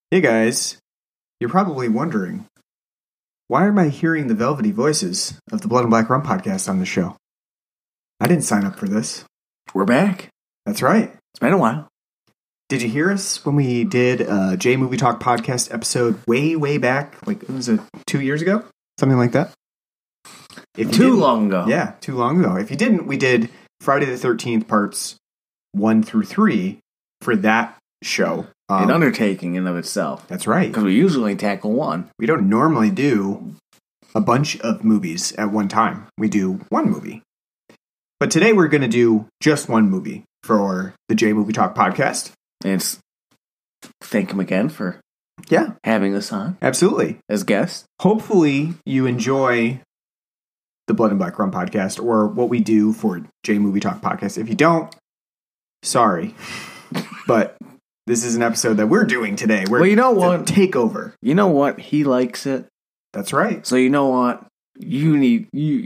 Hey guys, you're probably wondering, why am I hearing the velvety voices of the Blood and Black Rum podcast on the show? I didn't sign up for this. We're back. That's right. It's been a while. Did you hear us when we did a J Movie Talk podcast episode way back? Like, was it 2 years ago? Something like that? Too long ago. Yeah, too long ago. If you didn't, we did Friday the 13th parts 1 through 3 for that show. An undertaking in of itself. That's right. Because we usually tackle one. We don't normally do a bunch of movies at one time. We do one movie. But today we're going to do just one movie for the J Movie Talk podcast. And thank him again for having us on. Absolutely. As guests. Hopefully you enjoy the Blood and Black Rum podcast or what we do for J Movie Talk podcast. If you don't, sorry. But this is an episode that we're doing today. Well, you know what? Takeover. You know what? He likes it. That's right. So you know what? You need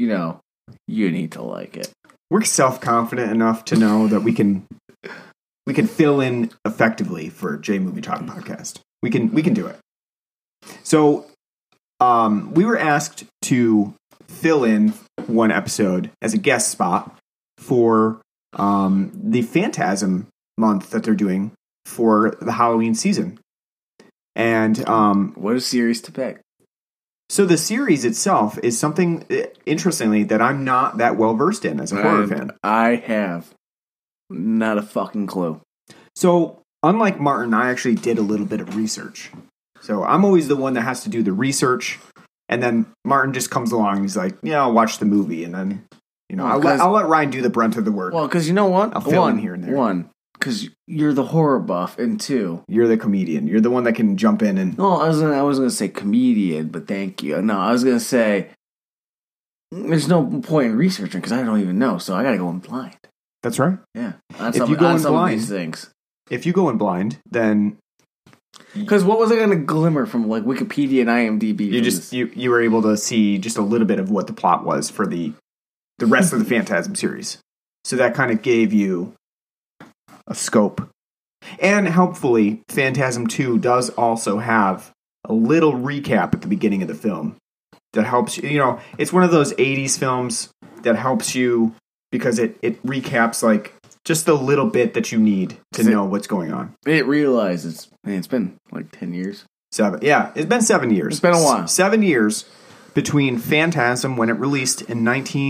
to like it. We're self-confident enough to know that we can fill in effectively for J Movie Talk podcast. We can do it. So we were asked to fill in one episode as a guest spot for the Phantasm month that they're doing for the Halloween season. And what a series to pick. So the series itself is something, interestingly, that I'm not that well versed in as a horror fan. I have not a fucking clue. So, unlike Martin, I actually did a little bit of research. So I'm always the one that has to do the research, and then Martin just comes along and he's like, yeah, I'll watch the movie, and then, I'll let Ryan do the brunt of the work. Well, because you know what? I'll fill in here and there. One, because you're the horror buff, and two, you're the comedian. You're the one that can jump in and... No, I was gonna say comedian, but thank you. No, I was gonna say there's no point in researching because I don't even know, so I gotta go in blind. That's right. Yeah. If you go in blind, of these things. If you go in blind, then... Because what was I gonna glimmer from like Wikipedia and IMDb? You were able to see just a little bit of what the plot was for the rest of the Phantasm series. So that kind of gave you a scope. And helpfully, Phantasm 2 does also have a little recap at the beginning of the film that helps you. It's one of those 80s films that helps you because it recaps like just the little bit that you need to know what's going on. It realizes, it's been like 10 years. 7. Yeah, it's been 7 years. It's been a while. 7 years between Phantasm when it released in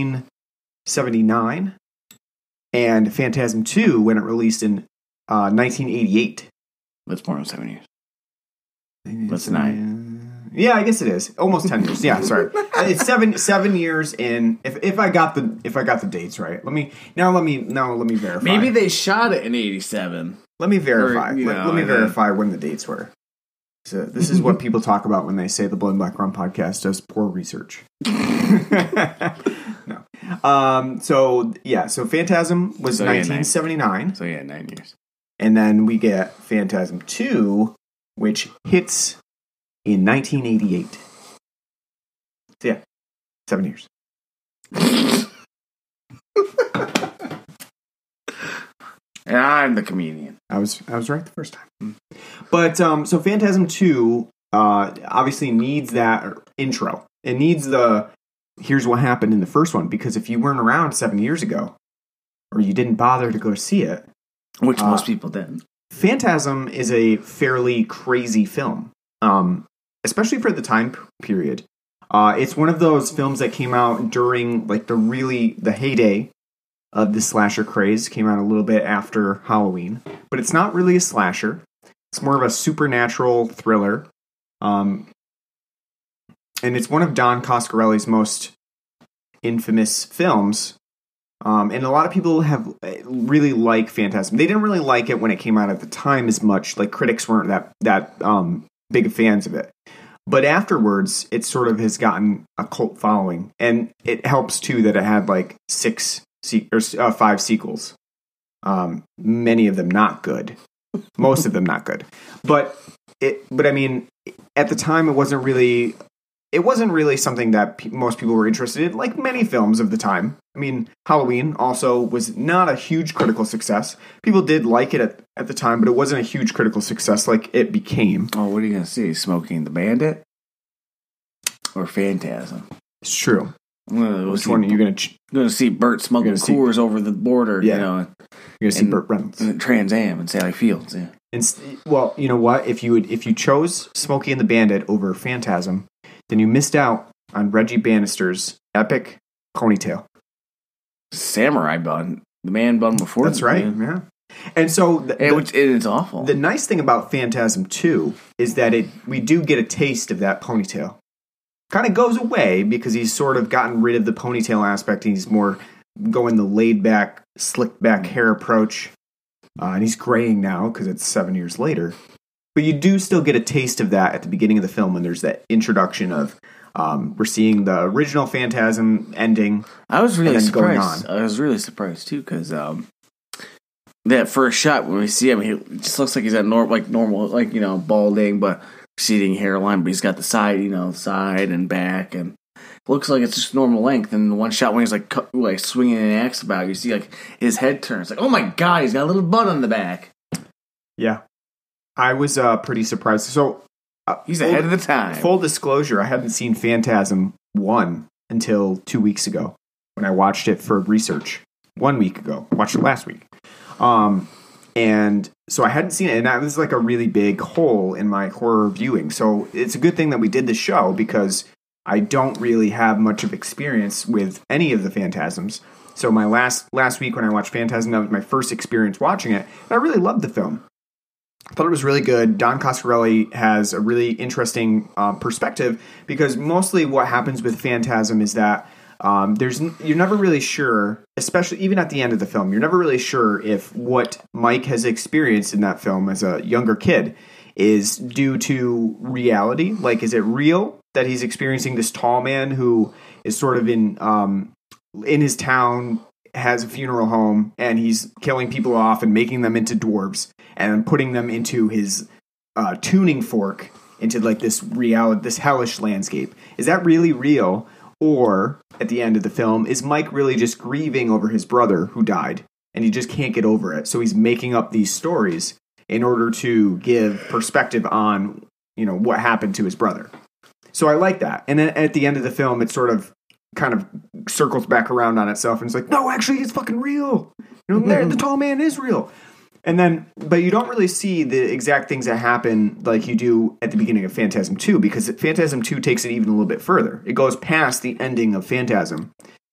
1979 and Phantasm 2 when it released in 1988. That's more than 7 years. That's 9. Yeah, I guess it is. Almost 10 years. Yeah, sorry. It's 7 years in if I got the dates right. Let me verify. Maybe they shot it in 87. Let me verify. Let me verify when the dates were. So this is what people talk about when they say the Blood and Black Rum podcast does poor research. No. So Phantasm was 1979. So yeah, 9 years. And then we get Phantasm 2, which hits in 1988. So yeah, 7 years. And I'm the comedian. I was right the first time. But so Phantasm 2 obviously needs that intro. It needs the here's what happened in the first one, because if you weren't around 7 years ago or you didn't bother to go see it, which most people didn't. Phantasm is a fairly crazy film, especially for the time period. It's one of those films that came out during like the heyday of the slasher craze. Came out a little bit after Halloween, but it's not really a slasher. It's more of a supernatural thriller. And it's one of Don Coscarelli's most infamous films. And a lot of people have really like Phantasm. They didn't really like it when it came out at the time as much. Like critics weren't that big fans of it. But afterwards, it sort of has gotten a cult following, and it helps too that it had like 5 sequels. Many of them not good. Most of them not good. But I mean, at the time, it wasn't really it wasn't really something that most people were interested in, like many films of the time. I mean, Halloween also was not a huge critical success. People did like it at the time, but it wasn't a huge critical success like it became. Oh, what are you going to see? Smokey and the Bandit? Or Phantasm? It's true. Which one are you going to... going to see Burt smuggling Coors over the border, Yeah. you know. You're going to see Burt Reynolds. And Trans Am and Sally Fields, yeah. Well, you know what? If you chose Smokey and the Bandit over Phantasm, then you missed out on Reggie Bannister's epic ponytail. Samurai bun. The man bun before. That's right, yeah. And so... it's awful. The nice thing about Phantasm 2 is that we do get a taste of that ponytail. Kind of goes away because he's sort of gotten rid of the ponytail aspect. He's more going the laid-back, slick-back hair approach. And he's graying now because it's 7 years later. But you do still get a taste of that at the beginning of the film when there's that introduction of we're seeing the original Phantasm ending. I was really going surprised. on. I was really surprised too because that first shot when we see him, he just looks like he's at normal, like, you know, balding but receding hairline, but he's got the side, you know, side and back, and looks like it's just normal length. And the one shot when he's like swinging an axe about, you see like his head turns. Like, oh my god, he's got a little bun on the back. Yeah, I was pretty surprised. So he's ahead of the time. Full disclosure: I hadn't seen Phantasm 1 until 2 weeks ago when I watched it for research. 1 week ago, watched it last week. And so I hadn't seen it, and that was like a really big hole in my horror viewing. So it's a good thing that we did the show because I don't really have much of experience with any of the Phantasms. So my last week when I watched Phantasm, that was my first experience watching it, and I really loved the film. I thought it was really good. Don Coscarelli has a really interesting perspective because mostly what happens with Phantasm is that you're never really sure, especially even at the end of the film, you're never really sure if what Mike has experienced in that film as a younger kid is due to reality. Like, is it real that he's experiencing this tall man who is sort of in his town, has a funeral home, and he's killing people off and making them into dwarves and putting them into his tuning fork into like this hellish landscape. Is that really real? Or, at the end of the film, is Mike really just grieving over his brother who died, and he just can't get over it? So he's making up these stories in order to give perspective on, you know, what happened to his brother. So I like that. And then at the end of the film, it sort of kind of circles back around on itself, and it's like, no, actually, it's fucking real. You know, the tall man is real. And then, but you don't really see the exact things that happen like you do at the beginning of Phantasm 2, because Phantasm 2 takes it even a little bit further. It goes past the ending of Phantasm,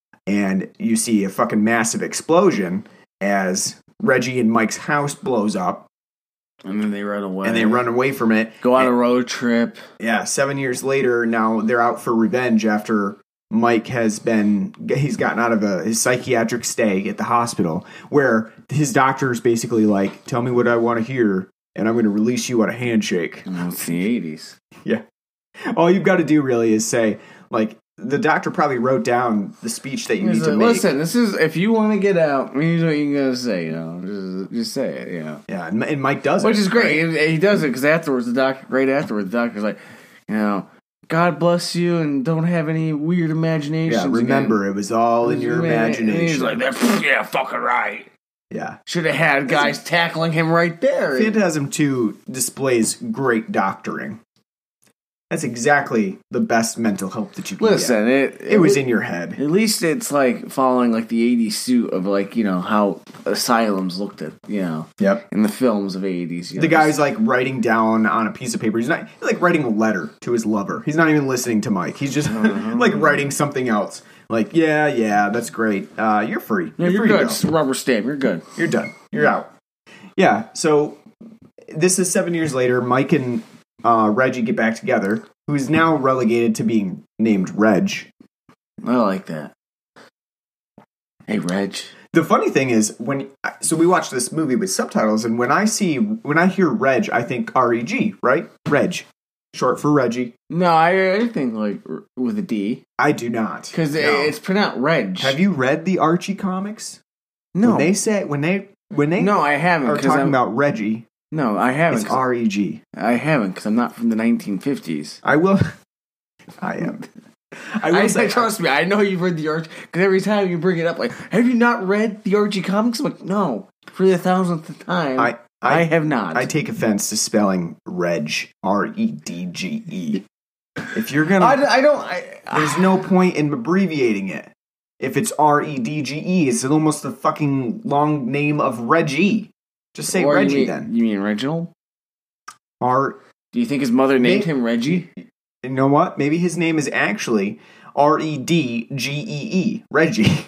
and you see a fucking massive explosion as Reggie and Mike's house blows up. And then they run away. And they run away from it. Go on a road trip. Yeah, 7 years later, now they're out for revenge after Mike he's gotten out of his psychiatric stay at the hospital, where his doctor is basically like, tell me what I want to hear, and I'm going to release you on a handshake. It's the 80s. Yeah. All you've got to do really is say, like, the doctor probably wrote down the speech that you need to make. Listen, this is, if you want to get out, here's what you got to say, you know. Just say it, you know. Yeah, and Mike does it. Which is great. Right? He does it because afterwards, the doctor's like, you know, God bless you, and don't have any weird imaginations. Yeah, remember, it was all in your imagination. And he's like, yeah, fucking right. Yeah. Should have had guys tackling him right there. Phantasm 2 displays great doctoring. That's exactly the best mental help that you can Listen, get. It was in your head. At least it's like following like the 80s suit of like, you know, how asylums looked at, you know, in the films of 80s. You know, the guy's like writing down on a piece of paper. He's like writing a letter to his lover. He's not even listening to Mike. He's just like writing something else. Like, yeah, that's great. You're free. Yeah, you're good. Just rubber stamp. You're good. You're done. You're out. Yeah, so this is 7 years later. Mike and Reggie get back together, who's now relegated to being named Reg. I like that. Hey, Reg. The funny thing is, so we watched this movie with subtitles, and when I hear Reg, I think R-E-G, right? Reg. Short for Reggie. No, I think like with a D. I do not. Because it's pronounced Reg. Have you read the Archie comics? No. When they no, I haven't. Are talking about Reggie. No, I haven't. It's R-E-G. I haven't, because I'm not from the 1950s. I will. I am. I will say, trust me, I know you've read the Archie, because every time you bring it up, like, have you not read the Archie comics? I'm like, no, for the 1,000th time, I have not. I take offense to spelling Reg, Redge. If you're gonna, there's no point in abbreviating it. If it's Redge, it's almost the fucking long name of Reggie. Just say or Reggie then. You mean Reginald? Do you think his mother named him Reggie? You know what? Maybe his name is actually Redgee. Reggie.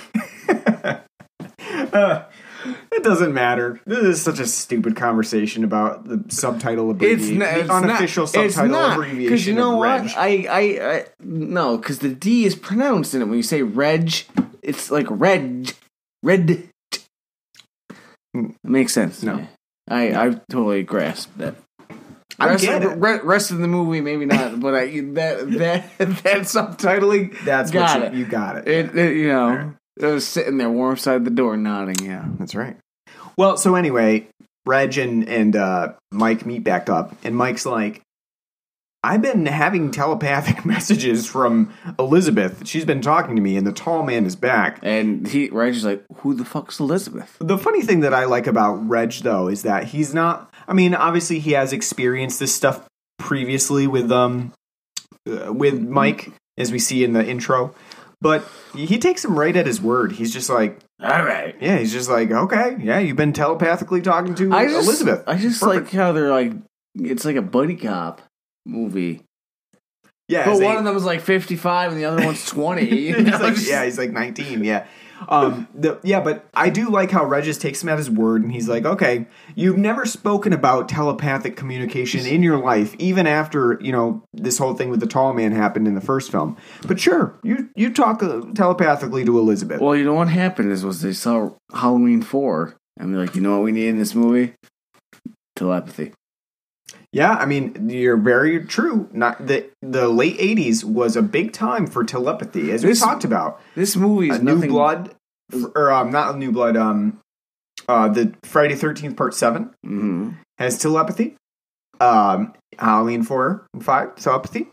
It doesn't matter. This is such a stupid conversation about the subtitle abbreviation. It's the unofficial subtitle abbreviation. Because you know what? Reg. No, because the D is pronounced in it. When you say Reg, it's like Red. It makes sense. No. I totally grasp that. Rest of the movie, maybe not, but that subtitling, that's got what it. You got it. I was sitting there, warm side the door, nodding. Yeah, that's right. Well, so anyway, Reg and Mike meet back up, and Mike's like, "I've been having telepathic messages from Elizabeth. She's been talking to me, and the tall man is back." And Reg's like, "Who the fuck's Elizabeth?" The funny thing that I like about Reg, though, is that he's not. I mean, obviously, he has experienced this stuff previously with Mike, as we see in the intro. But he takes him right at his word. He's just like, all right. Yeah, he's just like, okay, yeah, you've been telepathically talking to Elizabeth. I just like how they're like, it's like a buddy cop movie. Yeah, but one of them is like 55 and the other one's 20. He's like 19, yeah. But I do like how Regis takes him at his word, and he's like, okay, you've never spoken about telepathic communication in your life, even after, this whole thing with the tall man happened in the first film. But sure, you talk telepathically to Elizabeth. Well, what happened was they saw Halloween 4, and they're like, you know what we need in this movie? Telepathy. Yeah, I mean, you're very true. Not the late 80s was a big time for telepathy, as we talked about. This movie is New Blood, or not New Blood. The Friday 13th Part 7 has telepathy. Halloween 4 and 5 telepathy.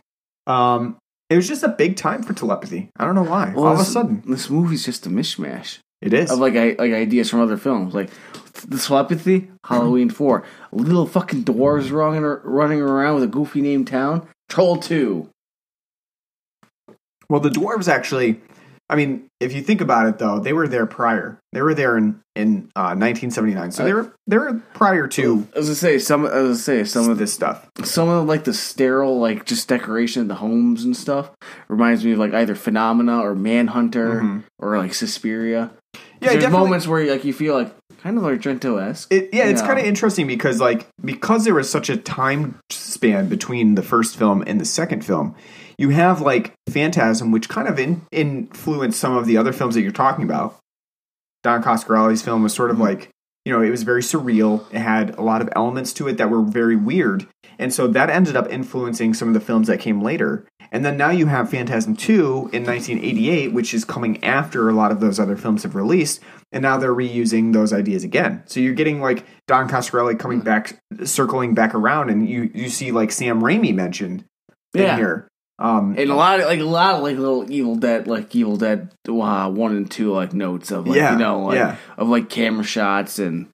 It was just a big time for telepathy. I don't know why. All of a sudden, this movie's just a mishmash. It is of like ideas from other films, like the telepathy, Halloween 4, little fucking dwarves running around with a goofy named town, Troll 2. Well, the dwarves actually, I mean, if you think about it, though, they were there prior. They were there in 1979, so they were prior to. I was gonna say some of this stuff. Some of like the sterile, like just decoration of the homes and stuff reminds me of like either Phenomena or Manhunter or like Suspiria. Yeah, there's moments where like you feel like kind of like Argento-esque. It's kind of interesting because there was such a time span between the first film and the second film. You have like Phantasm, which kind of influenced some of the other films that you're talking about. Don Coscarelli's film was sort of like, it was very surreal. It had a lot of elements to it that were very weird. And so that ended up influencing some of the films that came later. And then now you have Phantasm 2 in 1988, which is coming after a lot of those other films have released. And now they're reusing those ideas again. So you're getting like Don Coscarelli coming back, circling back around, and you see like Sam Raimi mentioned in here. And a lot of little Evil Dead 1 and 2 like notes of of like camera shots and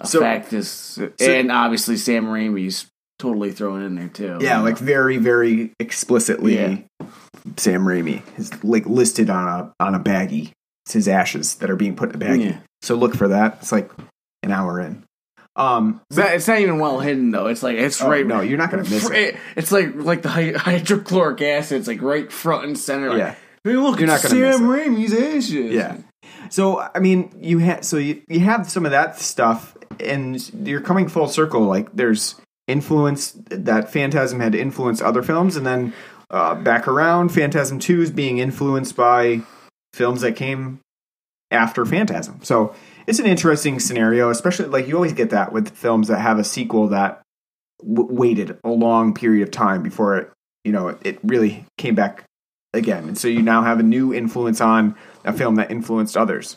and obviously Sam Raimi's totally thrown in there too. Yeah, like very, very explicitly Sam Raimi is like listed on a baggie. It's his ashes that are being put in a baggie. Yeah. So look for that. It's like an hour in. It's not even well hidden though. It's like right. No, you're not gonna miss it. It's like the hydrochloric acid. It's like right front and center. Like, hey, look, you're not gonna Sam Raimi's ashes. Yeah. So I mean, you have some of that stuff, and you're coming full circle. Like there's influence that Phantasm had influenced other films, and then back around, Phantasm 2 is being influenced by films that came after Phantasm. So it's an interesting scenario, especially like you always get that with films that have a sequel that waited a long period of time before it really came back again. And so you now have a new influence on a film that influenced others.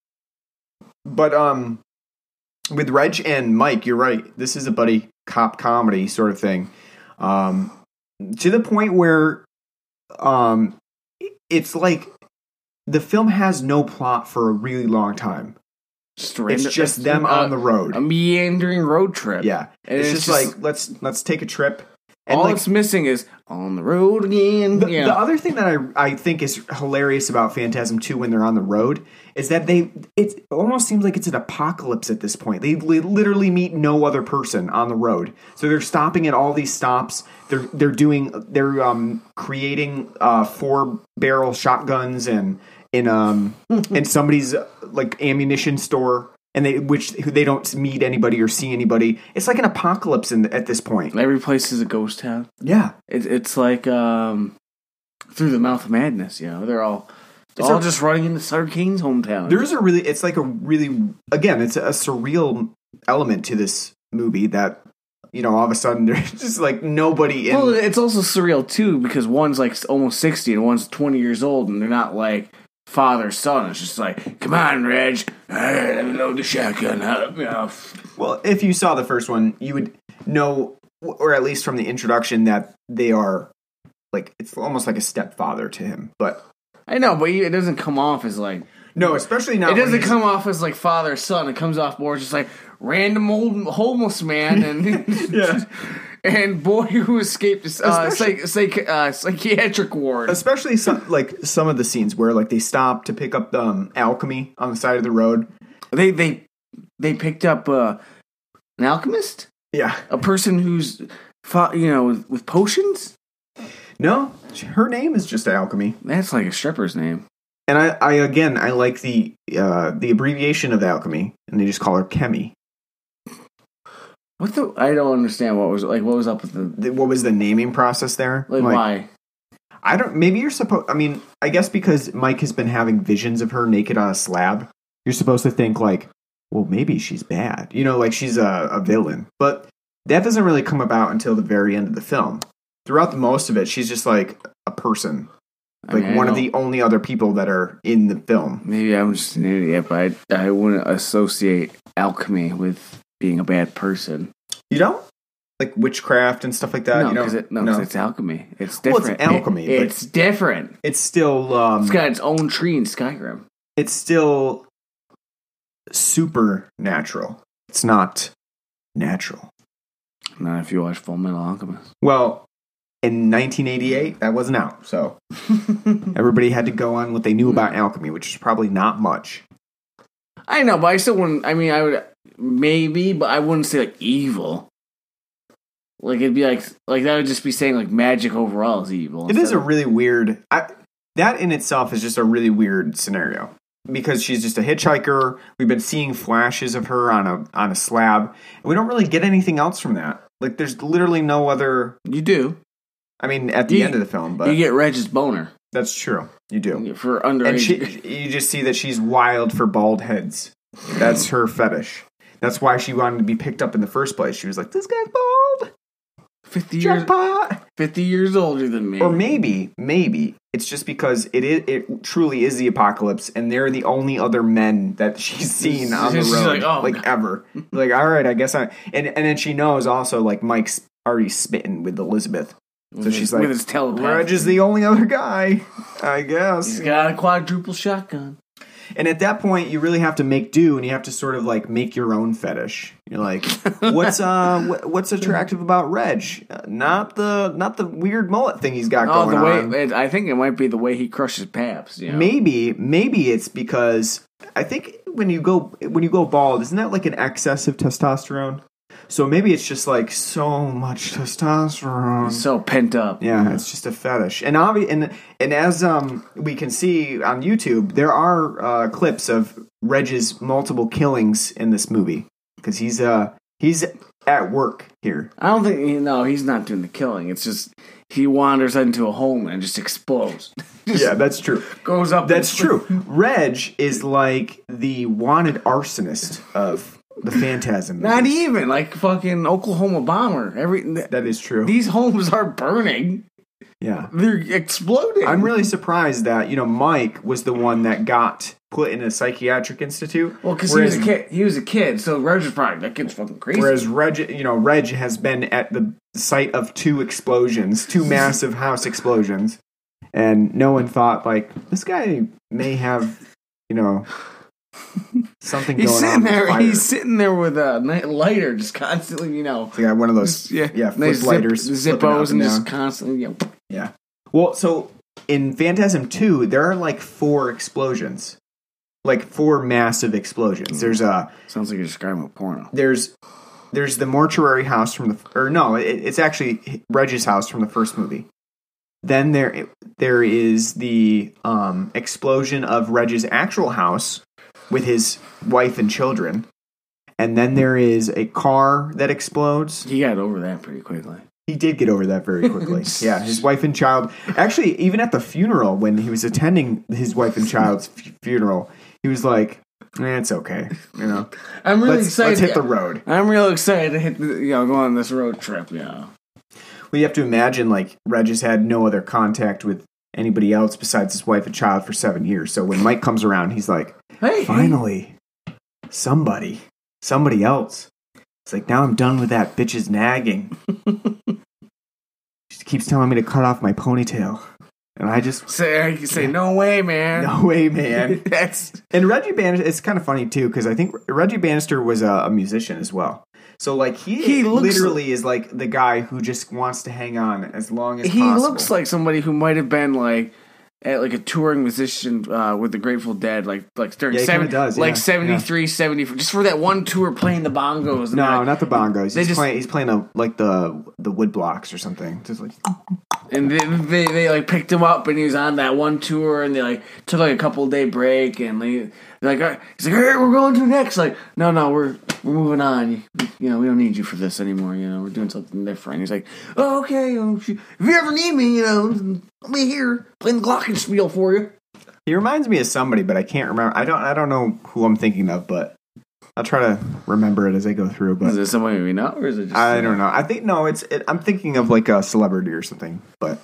But with Reg and Mike, you're right. This is a buddy cop comedy sort of thing. To the point where it's like the film has no plot for a really long time. It's just them on the road. A meandering road trip. Yeah. And it's just like, let's take a trip. And all like, it's missing is on the road again. The other thing that I think is hilarious about Phantasm 2 when they're on the road is that it almost seems like it's an apocalypse at this point. They literally meet no other person on the road. So they're stopping at all these stops. They're creating 4-barrel shotguns and in somebody's like ammunition store. And they don't meet anybody or see anybody. It's like an apocalypse at this point. Every place is a ghost town. Yeah, it's like Through the Mouth of Madness. They're all just running into Sutter Kane's hometown. It's a surreal element to this movie that all of a sudden there's just like nobody in. Well, it's also surreal too because one's like almost 60 and one's 20 years old, and they're not like father son. It's just like, come on, Reg, let me load the shotgun up. Well, if you saw the first one, you would know, or at least from the introduction, that they are like, it's almost like a stepfather to him. But I know, but it doesn't come off as like, no, especially not. It doesn't come off as like father son. It comes off more just like random old homeless man and yeah. And boy who escaped psychiatric ward. Especially some of the scenes where like they stop to pick up alchemy on the side of the road. They picked up an alchemist. Yeah, a person who's with potions. No, her name is just Alchemy. That's like a stripper's name. And I like the abbreviation of Alchemy, and they just call her Chemi. I don't understand what was up with what was the naming process there? Like why? I don't. Maybe you're supposed. I mean, I guess because Mike has been having visions of her naked on a slab. You're supposed to think like, well, maybe she's bad. Like she's a villain. But that doesn't really come about until the very end of the film. Throughout the most of it, she's just like a person, like one of the only other people that are in the film. Maybe I'm just an idiot, but I wouldn't associate alchemy with being a bad person. You don't? Like witchcraft and stuff like that? No, because it's alchemy. It's different. Well, it's alchemy. It's different. It's still... it's got its own tree in Skyrim. It's still supernatural. It's not natural. Not if you watch Full Metal Alchemist. Well, in 1988, that wasn't out, so everybody had to go on what they knew about alchemy, which is probably not much. I know, but I still wouldn't... I mean, I would... Maybe, but I wouldn't say like evil. Like it'd be like that would just be saying like magic overall is evil. It is a really weird. That in itself is just a really weird scenario because she's just a hitchhiker. We've been seeing flashes of her on a slab, and we don't really get anything else from that. Like there's literally no other. You do. I mean, at the end of the film, but you get Reg's boner. That's true. You do for underage. And you just see that she's wild for bald heads. That's her fetish. That's why she wanted to be picked up in the first place. She was like, this guy's bald. 50 years older than me. Or maybe it's just because it truly is the apocalypse and they're the only other men that she's seen on the road ever. Like, all right, I guess and then she knows also like Mike's already smitten with Elizabeth. So she's like, with his telepathy. Reg is the only other guy, I guess. He's got a quadruple shotgun. And at that point, you really have to make do, and you have to sort of like make your own fetish. You're like, what's attractive about Reg? Not the weird mullet thing he's got going on. I think it might be the way he crushes paps. Maybe it's because I think when you go bald, isn't that like an excess of testosterone? So maybe it's just like so much testosterone, so pent up. Yeah, it's just a fetish. And as we can see on YouTube, there are clips of Reg's multiple killings in this movie because he's at work here. I don't think he's not doing the killing. It's just he wanders into a home and just explodes. Yeah, that's true. Goes up. That's true. Reg is like the wanted arsonist of the Phantasm movies. Not even like fucking Oklahoma bomber. That is true. These homes are burning. Yeah, they're exploding. I'm really surprised that Mike was the one that got put in a psychiatric institute. Well, because he was a kid. He was a kid, so Reg was probably that kid's fucking crazy. Whereas Reg has been at the site of two massive house explosions, and no one thought like this guy may have, something going on. He's sitting there with a lighter, just constantly, So you got one of those, flip lighters, Zippos, and just constantly, Yeah. Well, so in Phantasm 2, there are like 4 explosions, like 4 massive explosions. There's sounds like you're describing a porno. There's the mortuary house it's actually Reg's house from the first movie. Then there is the explosion of Reg's actual house with his wife and children. And then there is a car that explodes. He got over that pretty quickly. He did get over that very quickly. Yeah, his wife and child. Actually, even at the funeral, when he was attending his wife and child's funeral, he was like, it's okay. I'm really excited. Let's hit the road. I'm real excited to hit go on this road trip. Well, you have to imagine, like, Regis had no other contact with anybody else besides his wife and child for 7 years. So when Mike comes around, he's like, finally, somebody else. It's like, now I'm done with that bitch's nagging. She keeps telling me to cut off my ponytail. And I just say no way, man. No way, man. And Reggie Bannister, it's kind of funny too, because I think Reggie Bannister was a musician as well. So like he literally is like the guy who just wants to hang on as long as possible. He looks like somebody who might have been like a touring musician with the Grateful Dead, like during 73, 74, just for that one tour playing the bongos. No, not the bongos. He's playing the wood blocks or something. Just like. And they like picked him up, and he was on that one tour, and they like took like a couple day break, and they're like, all right. He's like, all right, we're going to next. Like, no, we're moving on. We don't need you for this anymore. We're doing something different. He's like, oh, okay. If you ever need me, I'll be here playing the glockenspiel for you. He reminds me of somebody, but I can't remember. I don't know who I'm thinking of, but I'll try to remember it as I go through. But is it somebody we know, or is it just? I don't know. I think I'm thinking of like a celebrity or something, but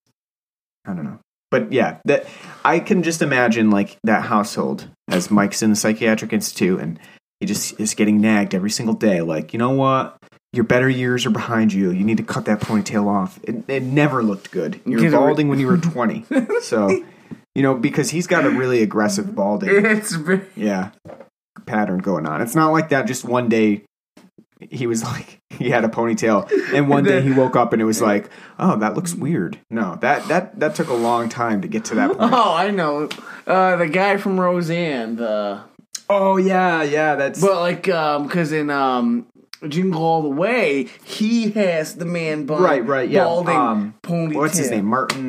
I don't know. But yeah, that I can just imagine like that household as Mike's in the psychiatric institute, and he just is getting nagged every single day. Like, you know what? Your better years are behind you. You need to cut that ponytail off. It never looked good. You were balding when you were 20, so because he's got a really aggressive balding. Yeah. Pattern going on. It's not like that just one day he was like he had a ponytail and one day he woke up and it was like, oh, that looks weird. No, that took a long time to get to that point. Oh, I know. The guy from Roseanne, oh yeah, that's but like because in Jingle All the Way, he has the man bun, right, yeah. Balding ponytail. What's his name? Martin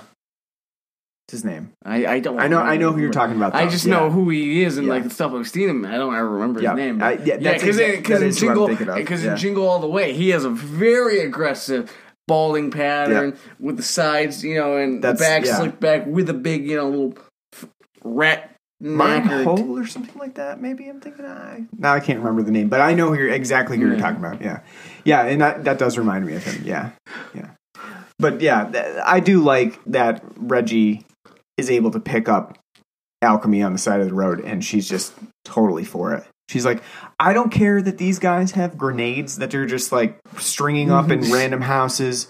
what's his name? I don't. I know who you're talking about. Though. I just know who he is and like the stuff I've seen him. I don't ever remember his name. Because in Jingle All the Way, he has a very aggressive balding pattern with the sides, and the back slicked back with a big, little rat. Martin Hole or something like that. Maybe I'm thinking. Now I can't remember the name, but I know who you're talking about. Yeah, and that does remind me of him. Yeah. But yeah, I do like that Reggie is able to pick up Alchemy on the side of the road, and she's just totally for it. She's like, I don't care that these guys have grenades that they're just like stringing up in random houses.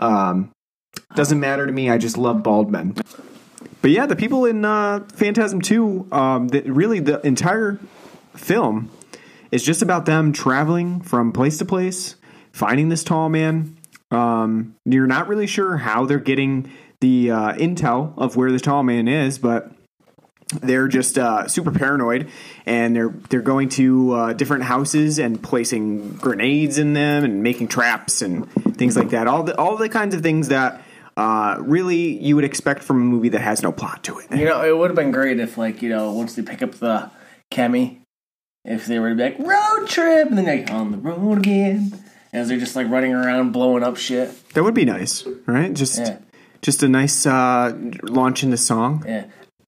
Doesn't matter to me. I just love bald men. But yeah, the people in Phantasm 2, really the entire film is just about them traveling from place to place, finding this tall man. You're not really sure how they're getting the intel of where the tall man is, but they're just super paranoid, and they're going to different houses and placing grenades in them and making traps and things like that. All the kinds of things that really you would expect from a movie that has no plot to it. It would have been great if, once they pick up the Chemi, if they were to be like, road trip, and then like, on the road again, as they're just running around blowing up shit. That would be nice, right? Just a nice launch into song. Yeah.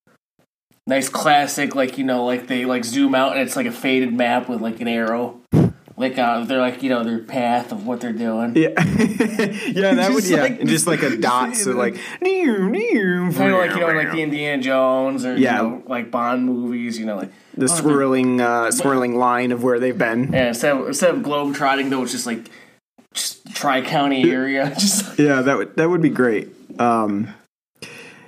Nice classic, they zoom out and it's like a faded map with an arrow. They're their path of what they're doing. Yeah. That would, and just a dot, so kind of the Indiana Jones or, Bond movies, the swirling line of where they've been. Yeah, instead of globe trotting, though, it's just Tri-County area. Yeah, that would be great.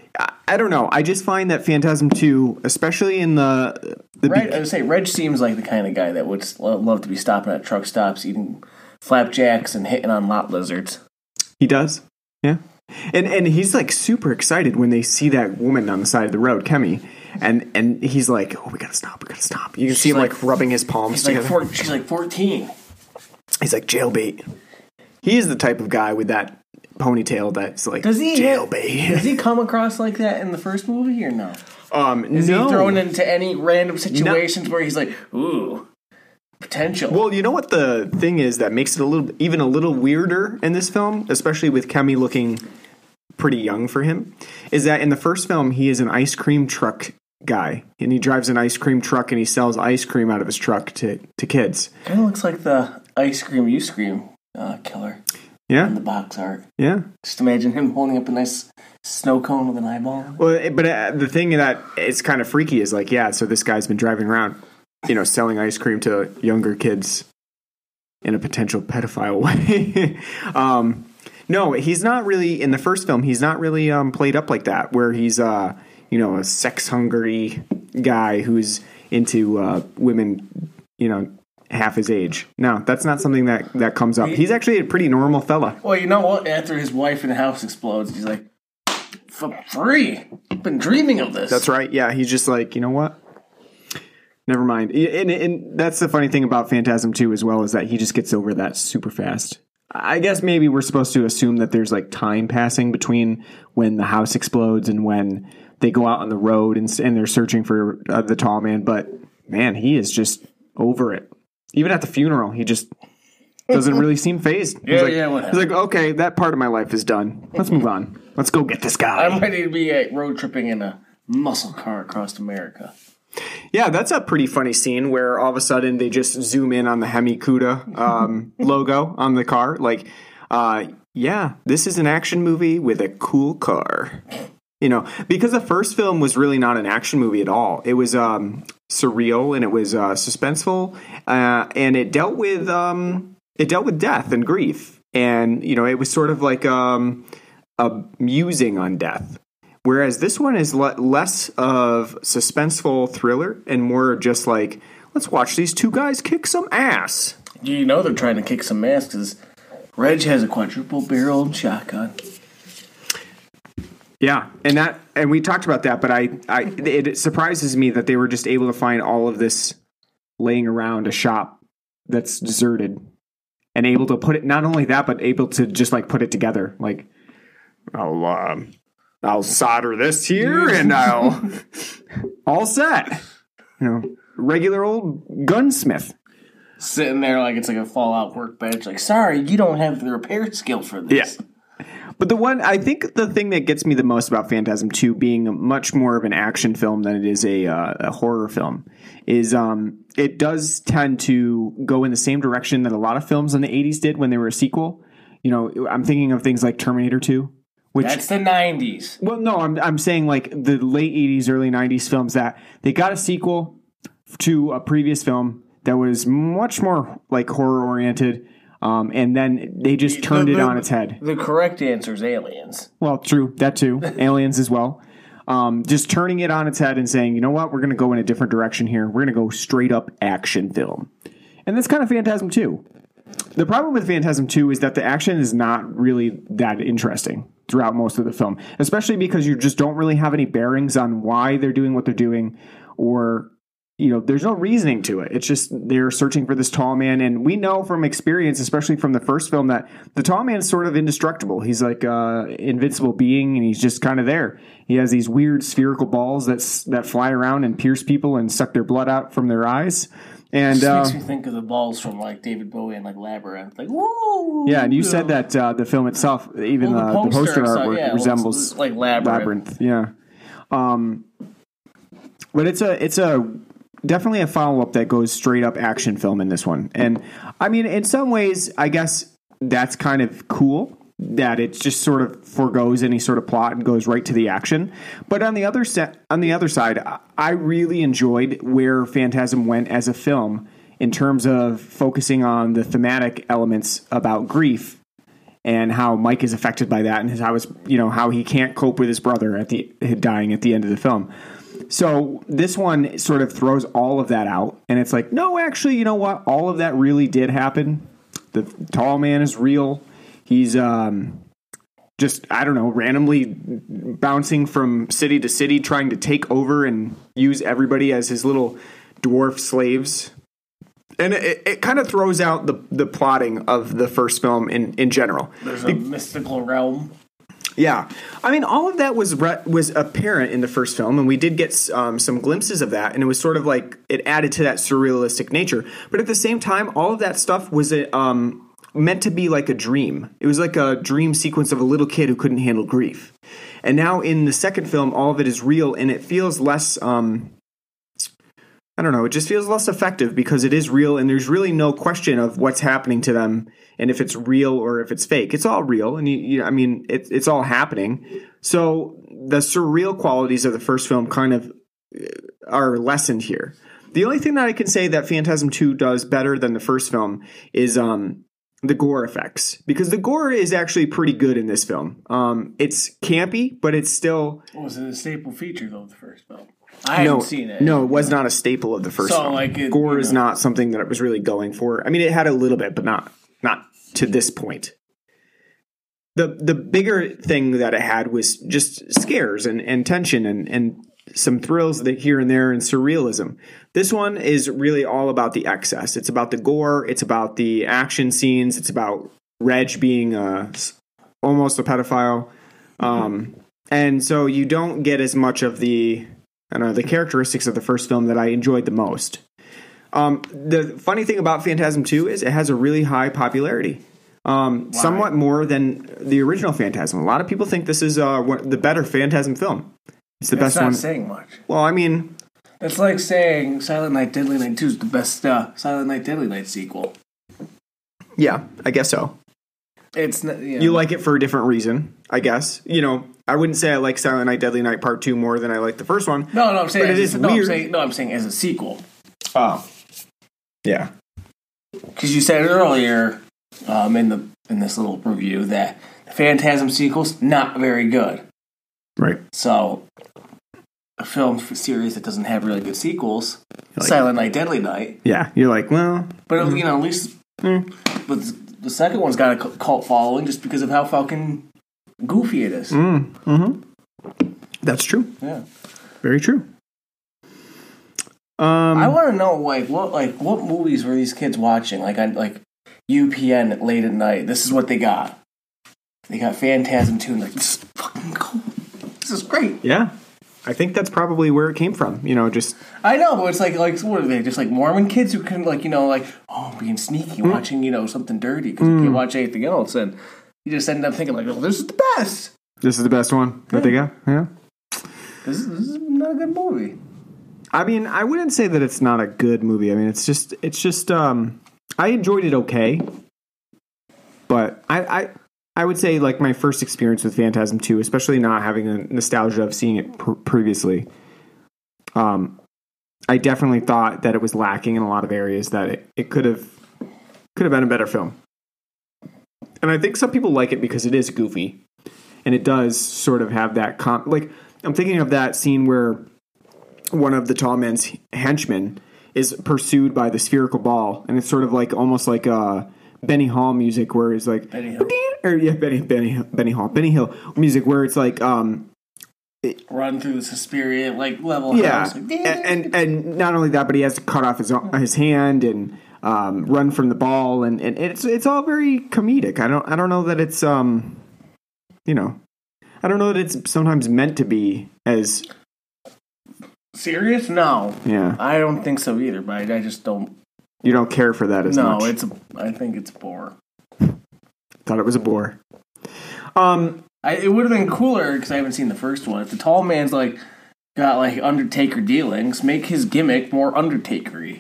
I don't know. I just find that Phantasm 2, especially in the Reg, I would say Reg seems like the kind of guy that would love to be stopping at truck stops, eating flapjacks and hitting on lot lizards. He does, yeah. And he's like super excited when they see that woman on the side of the road, Kemi, and he's like, "Oh, we gotta stop! You can see him like rubbing his palms together. She's like 14. He's like jailbait. He is the type of guy with that ponytail that's like jailbait. Does he come across like that in the first movie or no? Is no. he thrown into any random situations where he's like, ooh, potential? Well, you know what the thing is that makes it even a little weirder in this film, especially with Kemi looking pretty young for him, is that in the first film he is an ice cream truck guy, and he drives an ice cream truck and he sells ice cream out of his truck to kids. Kind of looks like the ice cream you scream killer. Yeah, in the box art. Yeah, just imagine him holding up a nice snow cone with an eyeball. Well, but the thing that it's kind of freaky is like, yeah, so this guy's been driving around, selling ice cream to younger kids in a potential pedophile way. No, he's not really in the first film. He's not really played up like that, where he's a sex hungry guy who's into women, half his age. No, that's not something that comes up. He's actually a pretty normal fella. Well, you know what? After his wife in the house explodes, he's like, free. I've been dreaming of this. That's right. Yeah, he's just like, you know what? Never mind. And that's the funny thing about Phantasm 2 as well, is that he just gets over that super fast. I guess maybe we're supposed to assume that there's like time passing between when the house explodes and when they go out on the road and they're searching for the tall man. But man, he is just over it. Even at the funeral, he just doesn't really seem fazed. He's like, okay, that part of my life is done. Let's move on. Let's go get this guy. I'm ready to be road tripping in a muscle car across America. Yeah, that's a pretty funny scene where all of a sudden they just zoom in on the Hemi Cuda logo on the car. Like, yeah, this is an action movie with a cool car. Because the first film was really not an action movie at all. It was surreal and it was suspenseful, and it dealt with death and grief, and it was sort of like a musing on death. Whereas this one is less of suspenseful thriller and more just like, let's watch these two guys kick some ass. They're trying to kick some ass because Reg has a quadruple-barreled shotgun. Yeah, and we talked about that, but it surprises me that they were just able to find all of this laying around a shop that's deserted and able to put it, not only that, but able to just like put it together. Like, I'll solder this here and I'll all set. Regular old gunsmith. Sitting there like it's like a Fallout workbench. Like, sorry, you don't have the repair skill for this. Yeah. But I think the thing that gets me the most about Phantasm 2 being much more of an action film than it is a horror film is it does tend to go in the same direction that a lot of films in the 80s did when they were a sequel. I'm thinking of things like Terminator 2. That's the 90s. Well, no, I'm saying like the late 80s, early 90s films that they got a sequel to a previous film that was much more like horror oriented. And then they just turned it on its head. The correct answer is Aliens. Well, true. That too. Aliens as well. Just turning it on its head and saying, you know what? We're going to go in a different direction here. We're going to go straight up action film. And that's kind of Phantasm 2. The problem with Phantasm 2 is that the action is not really that interesting throughout most of the film, especially because you just don't really have any bearings on why they're doing what they're doing, or there's no reasoning to it. It's just they're searching for this tall man, and we know from experience, especially from the first film, that the tall man is sort of indestructible. He's like an invincible being, and he's just kind of there. He has these weird spherical balls that fly around and pierce people and suck their blood out from their eyes. And this makes me think of the balls from like David Bowie and like Labyrinth. Like, woo! Yeah, and you said that the film itself, even the poster artwork, resembles like Labyrinth. Yeah. But it's a definitely a follow-up that goes straight up action film in this one. And I mean, in some ways, I guess that's kind of cool that it just sort of forgoes any sort of plot and goes right to the action. But on the other side, I really enjoyed where Phantasm went as a film in terms of focusing on the thematic elements about grief and how Mike is affected by that, and how he can't cope with his brother dying at the end of the film. So this one sort of throws all of that out, and it's like, no, actually, you know what? All of that really did happen. The tall man is real. He's just, I don't know, randomly bouncing from city to city, trying to take over and use everybody as his little dwarf slaves. And it kind of throws out the plotting of the first film in general. There's a mystical realm. Yeah. I mean, all of that was apparent in the first film, and we did get some glimpses of that, and it was sort of like it added to that surrealistic nature. But at the same time, all of that stuff was meant to be like a dream. It was like a dream sequence of a little kid who couldn't handle grief. And now in the second film, all of it is real, and it feels less, I don't know, it just feels less effective because it is real, and there's really no question of what's happening to them and if it's real or if it's fake. It's all real, and it's all happening. So the surreal qualities of the first film kind of are lessened here. The only thing that I can say that Phantasm 2 does better than the first film is the gore effects, because the gore is actually pretty good in this film. It's campy, but it's still... Was it a staple feature, though, of the first film? I haven't seen it. No, it was not a staple of the first film. Gore is not something that it was really going for. I mean, it had a little bit, but not to this point. The bigger thing that it had was just scares and tension and some thrills that here and there and surrealism. This one is really all about the excess. It's about the gore. It's about the action scenes. It's about Reg being almost a pedophile. And so you don't get as much of the characteristics of the first film that I enjoyed the most. The funny thing about Phantasm 2 is it has a really high popularity. Somewhat more than the original Phantasm. A lot of people think this is the better Phantasm film. It's the best one. That's not saying much. Well, I mean... It's like saying Silent Night, Deadly Night 2 is the best Silent Night, Deadly Night sequel. Yeah, I guess so. It's You like it for a different reason, I guess. I wouldn't say I like Silent Night, Deadly Night Part 2 more than I like the first one. No, I'm saying... But it is weird. I'm saying as a sequel. Oh. Yeah. Because you said earlier in this little review that the Phantasm sequel's not very good. Right. So, a film series that doesn't have really good sequels, Silent Night, Deadly Night. Yeah, you're like, well... But, at least... But the second one's got a cult following just because of how fucking goofy it is. That's true. Yeah. Very true. I want to know, what movies were these kids watching? On UPN late at night. This is what they got. They got Phantasm 2, and this is fucking cool. This is great. Yeah. I think that's probably where it came from. Just... I know, but it's like what are they? Just like Mormon kids who can, being sneaky, watching, something dirty because you can't watch anything else. And you just end up thinking, this is the best. This is the best one that they got? Yeah. This is not a good movie. I mean, I wouldn't say that it's not a good movie. I mean, it's just I enjoyed it okay. But I would say, my first experience with Phantasm 2, especially not having a nostalgia of seeing it previously, I definitely thought that it was lacking in a lot of areas, that it could have been a better film. And I think some people like it because it is goofy. And it does sort of have that... I'm thinking of that scene where one of the tall man's henchmen is pursued by the spherical ball. And it's sort of almost like Benny Hill music, where it's like... Benny Hill. Benny Hill music, where it's like... run through the Suspiria level house. Like, and not only that, but he has to cut off his hand and run from the ball, and it's all very comedic. I don't know that it's I don't know that it's sometimes meant to be as serious. No, yeah, I don't think so either. But I just don't. You don't care for that as much. No, I think it's a bore. Thought it was a bore. It would have been cooler because I haven't seen the first one. If the tall man's got Undertaker dealings, make his gimmick more Undertakery.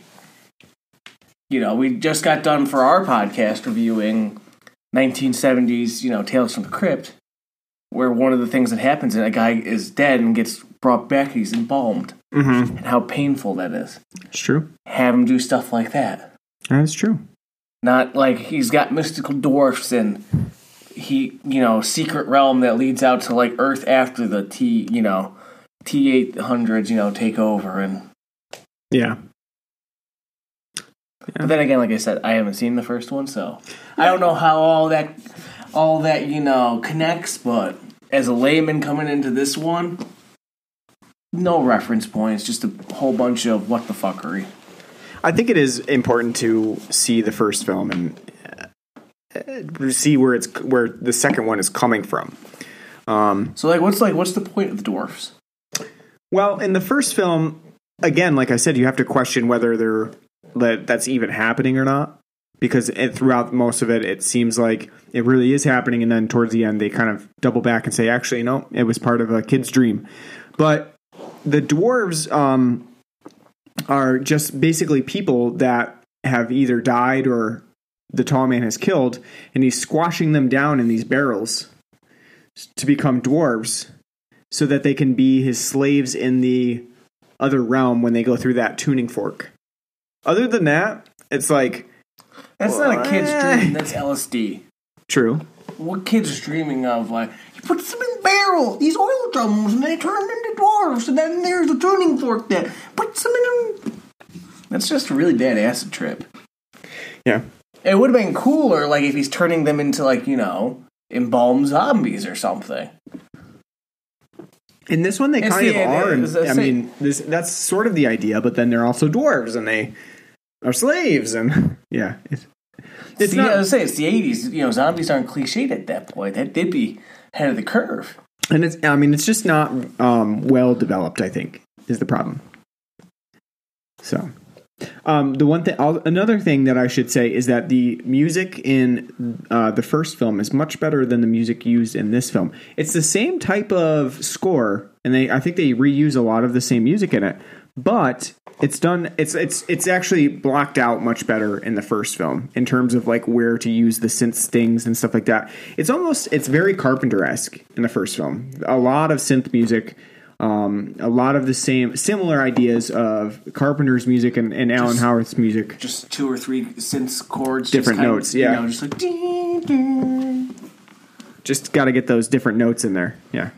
We just got done for our podcast reviewing 1970s, Tales from the Crypt, where one of the things that happens is a guy is dead and gets brought back. He's embalmed, and how painful that is. It's true. Have him do stuff like that. That's true. Not he's got mystical dwarfs and secret realm that leads out to like Earth after the T-800s, take over. And Yeah. But then again, like I said, I haven't seen the first one, so I don't know how all that connects. But as a layman coming into this one, no reference points, just a whole bunch of what the fuckery. I think it is important to see the first film and see where the second one is coming from. So what's the point of the dwarfs? Well, in the first film, again, like I said, you have to question whether that's even happening or not, because throughout most of it, it seems like it really is happening, and then towards the end, they kind of double back and say, actually, no, it was part of a kid's dream. But the dwarves are just basically people that have either died or the tall man has killed, and he's squashing them down in these barrels to become dwarves so that they can be his slaves in the other realm when they go through that tuning fork. Other than that, it's like... That's not a kid's dream, that's LSD. True. What kid's dreaming of? Like, you put them in barrels, these oil drums, and they turn into dwarves, and then there's the tuning fork that puts them in them. That's just a really bad acid trip. Yeah. It would have been cooler, like, if he's turning them into, embalmed zombies or something. In this one, they kind of are. That's sort of the idea, but then they're also dwarves, and they are slaves, and yeah. It's not. I was saying, it's the 80s. Zombies aren't cliched at that point. They'd be ahead of the curve. And it's just not well developed, I think, is the problem. So, another thing that I should say is that the music in the first film is much better than the music used in this film. It's the same type of score, and I think they reuse a lot of the same music in it, but it's done. It's actually blocked out much better in the first film in terms of like where to use the synth stings and stuff like that. It's very Carpenter-esque in the first film. A lot of synth music. A lot of the similar ideas of Carpenter's music and Alan Howarth's music. Just 2 or 3 synth chords. Different notes, yeah. Just like... Ding, ding. Just got to get those different notes in there, yeah.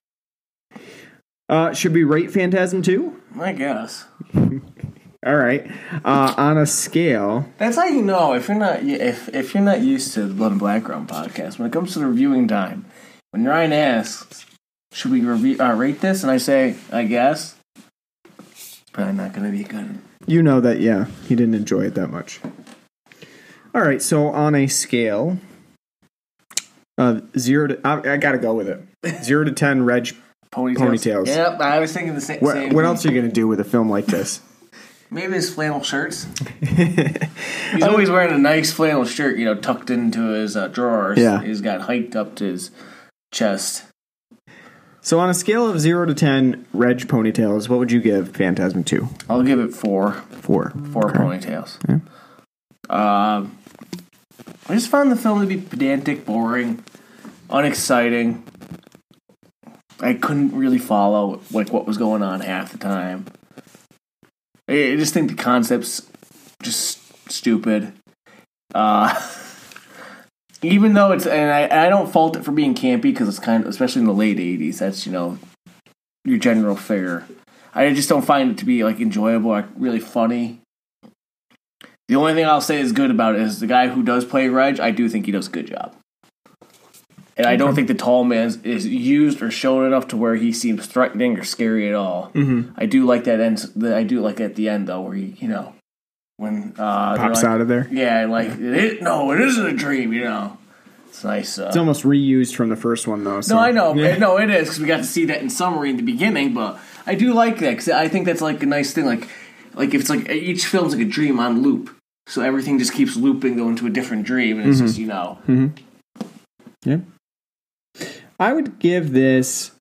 Should we rate Phantasm 2? I guess. All right. On a scale... That's how you know if you're not used to the Blood and Background podcast. When it comes to the reviewing time, when Ryan asks... Should we rate this? And I say, I guess. It's probably not going to be good. You know that, yeah. He didn't enjoy it that much. All right, so on a scale of 0 to... I got to go with it. 0 to 10 Reg ponytails. Yep, I was thinking the same thing. What else are you going to do with a film like this? Maybe his flannel shirts. He's always wearing a nice flannel shirt, tucked into his drawers. Yeah. He's got hiked up to his chest. So on a scale of 0 to 10 Reg ponytails, what would you give Phantasm 2? I'll give it 4. 4. 4 okay. ponytails. Yeah. I just found the film to be pedantic, boring, unexciting. I couldn't really follow what was going on half the time. I just think the concept's just stupid. Even though I don't fault it for being campy because it's kind of, especially in the late 80s, that's, your general fare. I just don't find it to be, enjoyable or really funny. The only thing I'll say is good about it is the guy who does play Reg, I do think he does a good job. And I don't think the tall man is used or shown enough to where he seems threatening or scary at all. Mm-hmm. I do like that end. I do like at the end, though, where he, when pops out of there. Yeah, it isn't a dream, It's nice. It's almost reused from the first one, though. So. No, I know. Yeah. No, it is, because we got to see that in summary in the beginning, but I do like that, because I think that's a nice thing. Like if it's each film's like a dream on loop, so everything just keeps looping, going to a different dream, and it's just, Mm-hmm. Yeah. I would give this...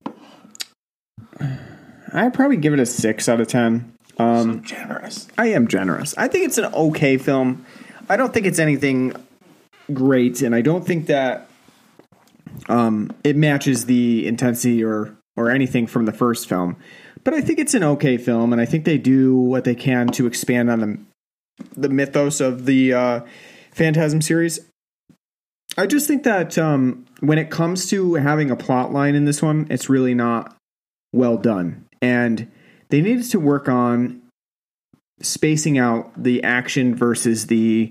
I'd probably give it a 6 out of 10. So generous. I am generous. I think it's an okay film. I don't think it's anything great, and I don't think that it matches the intensity or anything from the first film. But I think it's an okay film, and I think they do what they can to expand on the mythos of the Phantasm series. I just think that when it comes to having a plot line in this one, it's really not well done. And they needed to work on spacing out the action versus the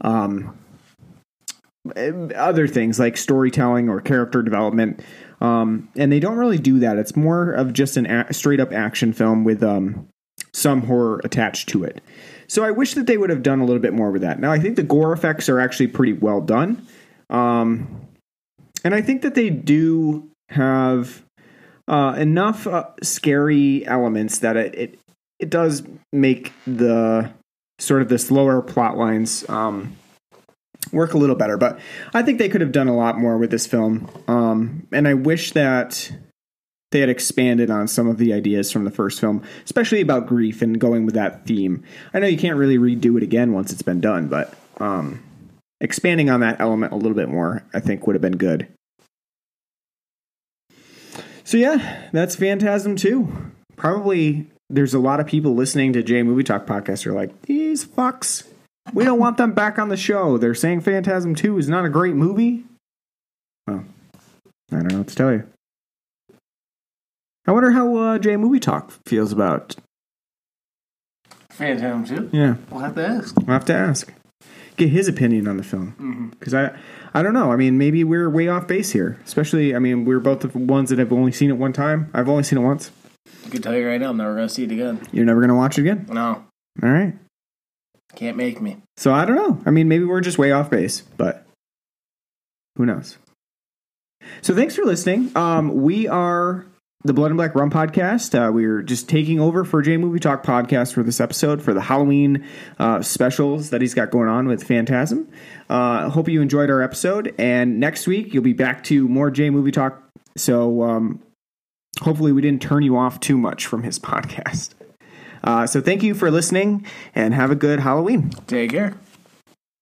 other things like storytelling or character development. And they don't really do that. It's more of just a straight up action film with some horror attached to it. So I wish that they would have done a little bit more with that. Now, I think the gore effects are actually pretty well done. And I think that they do have enough scary elements that it does make the sort of the slower plot lines work a little better. But I think they could have done a lot more with this film. And I wish that they had expanded on some of the ideas from the first film, especially about grief and going with that theme. I know you can't really redo it again once it's been done, but expanding on that element a little bit more, I think would have been good. So yeah, that's Phantasm 2. Probably there's a lot of people listening to J Movie Talk podcast who are like, these fucks, we don't want them back on the show. They're saying Phantasm 2 is not a great movie. Well, I don't know what to tell you. I wonder how J Movie Talk feels about Phantasm 2? Yeah. We'll have to ask. We'll have to ask. Get his opinion on the film. Because I don't know. I mean, maybe we're way off base here. Especially, I mean, we're both the ones that have only seen it one time. I've only seen it once. I can tell you right now, I'm never going to see it again. You're never going to watch it again? No. All right. Can't make me. So I don't know. I mean, maybe we're just way off base, but who knows? So thanks for listening. We are the Blood and Black Rum podcast. We're just taking over for J Movie Talk podcast for this episode for the Halloween specials that he's got going on with Phantasm. Hope you enjoyed our episode. And next week, you'll be back to more J Movie Talk. So hopefully we didn't turn you off too much from his podcast. So thank you for listening and have a good Halloween. Take care.